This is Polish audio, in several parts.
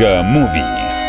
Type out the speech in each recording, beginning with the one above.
Iga Mówi.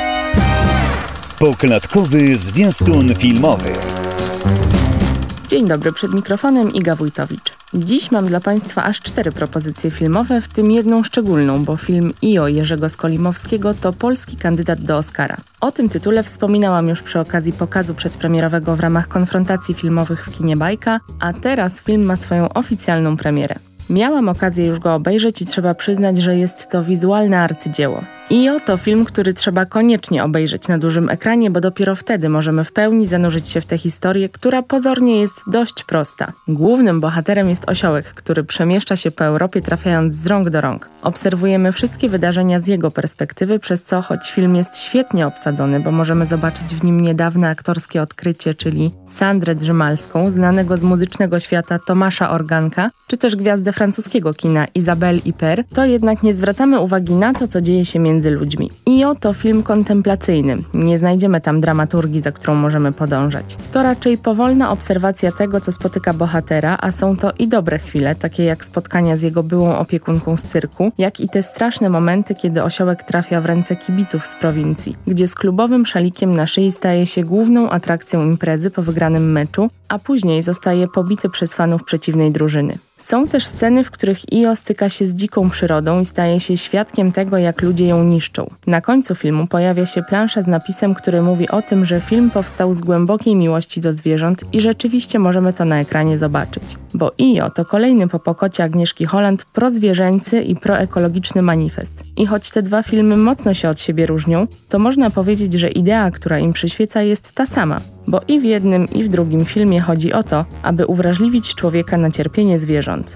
Poklatkowy zwiastun filmowy. Dzień dobry, przed mikrofonem Iga Wójtowicz. Dziś mam dla Państwa aż 4 propozycje filmowe, w tym jedną szczególną, bo film IO Jerzego Skolimowskiego to polski kandydat do Oscara. O tym tytule wspominałam już przy okazji pokazu przedpremierowego w ramach konfrontacji filmowych w kinie Bajka, a teraz film ma swoją oficjalną premierę. Miałam okazję już go obejrzeć i trzeba przyznać, że jest to wizualne arcydzieło. IO to film, który trzeba koniecznie obejrzeć na dużym ekranie, bo dopiero wtedy możemy w pełni zanurzyć się w tę historię, która pozornie jest dość prosta. Głównym bohaterem jest osiołek, który przemieszcza się po Europie, trafiając z rąk do rąk. Obserwujemy wszystkie wydarzenia z jego perspektywy, przez co choć film jest świetnie obsadzony, bo możemy zobaczyć w nim niedawne aktorskie odkrycie, czyli Sandrę Drzymalską, znanego z muzycznego świata Tomasza Organka, czy też gwiazdę francuskiego kina Isabelle Huppert, to jednak nie zwracamy uwagi na to, co dzieje się między ludźmi. IO to film kontemplacyjny. Nie znajdziemy tam dramaturgii, za którą możemy podążać. To raczej powolna obserwacja tego, co spotyka bohatera, a są to i dobre chwile, takie jak spotkania z jego byłą opiekunką z cyrku, jak i te straszne momenty, kiedy osiołek trafia w ręce kibiców z prowincji, gdzie z klubowym szalikiem na szyi staje się główną atrakcją imprezy po wygranym meczu, a później zostaje pobity przez fanów przeciwnej drużyny. Są też sceny, w których IO styka się z dziką przyrodą i staje się świadkiem tego, jak ludzie ją niszczą. Na końcu filmu pojawia się plansza z napisem, który mówi o tym, że film powstał z głębokiej miłości do zwierząt i rzeczywiście możemy to na ekranie zobaczyć. Bo IO to kolejny po Pokocie Agnieszki Holland prozwierzęcy i proekologiczny manifest. I choć te dwa filmy mocno się od siebie różnią, to można powiedzieć, że idea, która im przyświeca, jest ta sama. Bo i w jednym, i w drugim filmie chodzi o to, aby uwrażliwić człowieka na cierpienie zwierząt.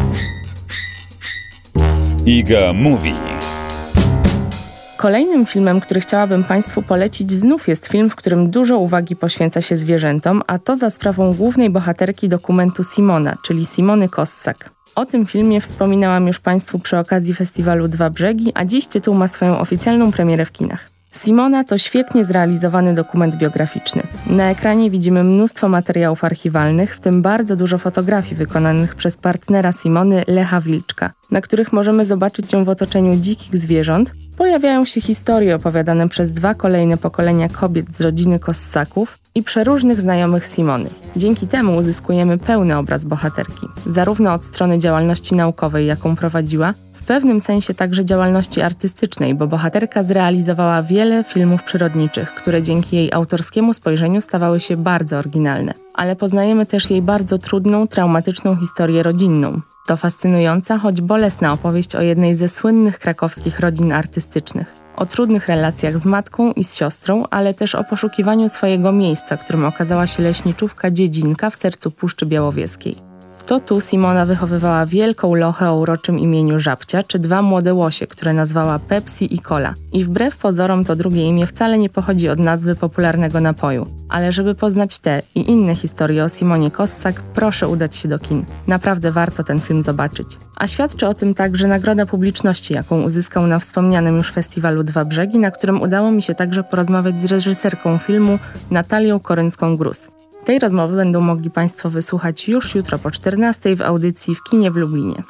Iga Mówi. Kolejnym filmem, który chciałabym Państwu polecić, znów jest film, w którym dużo uwagi poświęca się zwierzętom, a to za sprawą głównej bohaterki dokumentu Simona, czyli Simony Kossak. O tym filmie wspominałam już Państwu przy okazji festiwalu Dwa Brzegi, a dziś tytuł ma swoją oficjalną premierę w kinach. Simona to świetnie zrealizowany dokument biograficzny. Na ekranie widzimy mnóstwo materiałów archiwalnych, w tym bardzo dużo fotografii wykonanych przez partnera Simony, Lecha Wilczka, na których możemy zobaczyć ją w otoczeniu dzikich zwierząt. Pojawiają się historie opowiadane przez 2 kolejne pokolenia kobiet z rodziny Kossaków i przeróżnych znajomych Simony. Dzięki temu uzyskujemy pełny obraz bohaterki, zarówno od strony działalności naukowej, jaką prowadziła, w pewnym sensie także działalności artystycznej, bo bohaterka zrealizowała wiele filmów przyrodniczych, które dzięki jej autorskiemu spojrzeniu stawały się bardzo oryginalne. Ale poznajemy też jej bardzo trudną, traumatyczną historię rodzinną. To fascynująca, choć bolesna opowieść o jednej ze słynnych krakowskich rodzin artystycznych. O trudnych relacjach z matką i z siostrą, ale też o poszukiwaniu swojego miejsca, którym okazała się leśniczówka Dziedzinka w sercu Puszczy Białowieskiej. To tu Simona wychowywała wielką lochę o uroczym imieniu Żabcia, czy 2 młode łosie, które nazwała Pepsi i Cola. I wbrew pozorom to drugie imię wcale nie pochodzi od nazwy popularnego napoju. Ale żeby poznać te i inne historie o Simonie Kossak, proszę udać się do kin. Naprawdę warto ten film zobaczyć. A świadczy o tym także nagroda publiczności, jaką uzyskał na wspomnianym już festiwalu Dwa Brzegi, na którym udało mi się także porozmawiać z reżyserką filmu Natalią Koryncką-Grus. Tej rozmowy będą mogli Państwo wysłuchać już jutro po 14:00 w audycji w kinie w Lublinie.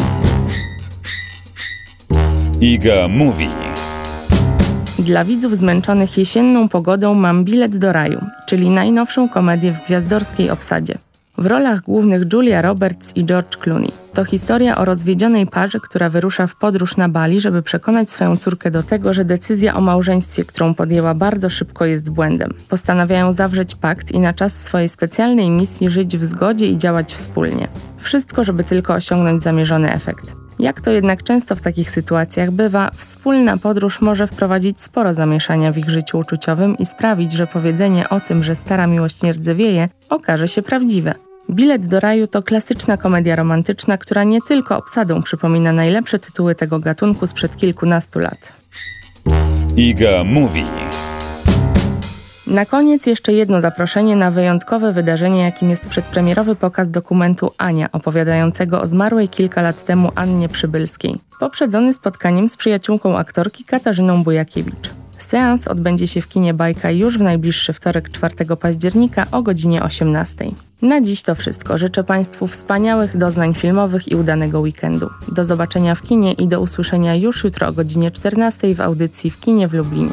Iga Mówi. Dla widzów zmęczonych jesienną pogodą mam Bilet do raju, czyli najnowszą komedię w gwiazdorskiej obsadzie. W rolach głównych Julia Roberts i George Clooney. To historia o rozwiedzionej parze, która wyrusza w podróż na Bali, żeby przekonać swoją córkę do tego, że decyzja o małżeństwie, którą podjęła bardzo szybko, jest błędem. Postanawiają zawrzeć pakt i na czas swojej specjalnej misji żyć w zgodzie i działać wspólnie. Wszystko, żeby tylko osiągnąć zamierzony efekt. Jak to jednak często w takich sytuacjach bywa, wspólna podróż może wprowadzić sporo zamieszania w ich życiu uczuciowym i sprawić, że powiedzenie o tym, że stara miłość nie rdzewieje, okaże się prawdziwe. Bilet do raju to klasyczna komedia romantyczna, która nie tylko obsadą przypomina najlepsze tytuły tego gatunku sprzed kilkunastu lat. Iga Mówi. Na koniec jeszcze jedno zaproszenie na wyjątkowe wydarzenie, jakim jest przedpremierowy pokaz dokumentu Ania, opowiadającego o zmarłej kilka lat temu Annie Przybylskiej, poprzedzony spotkaniem z przyjaciółką aktorki Katarzyną Bujakiewicz. Seans odbędzie się w kinie Bajka już w najbliższy wtorek 4 października o godzinie 18. Na dziś to wszystko. Życzę Państwu wspaniałych doznań filmowych i udanego weekendu. Do zobaczenia w kinie i do usłyszenia już jutro o godzinie 14 w audycji w kinie w Lublinie.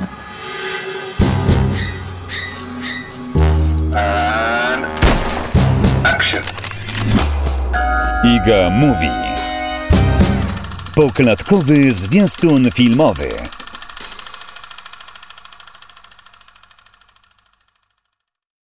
Iga Mówi. Poklatkowy zwiastun filmowy.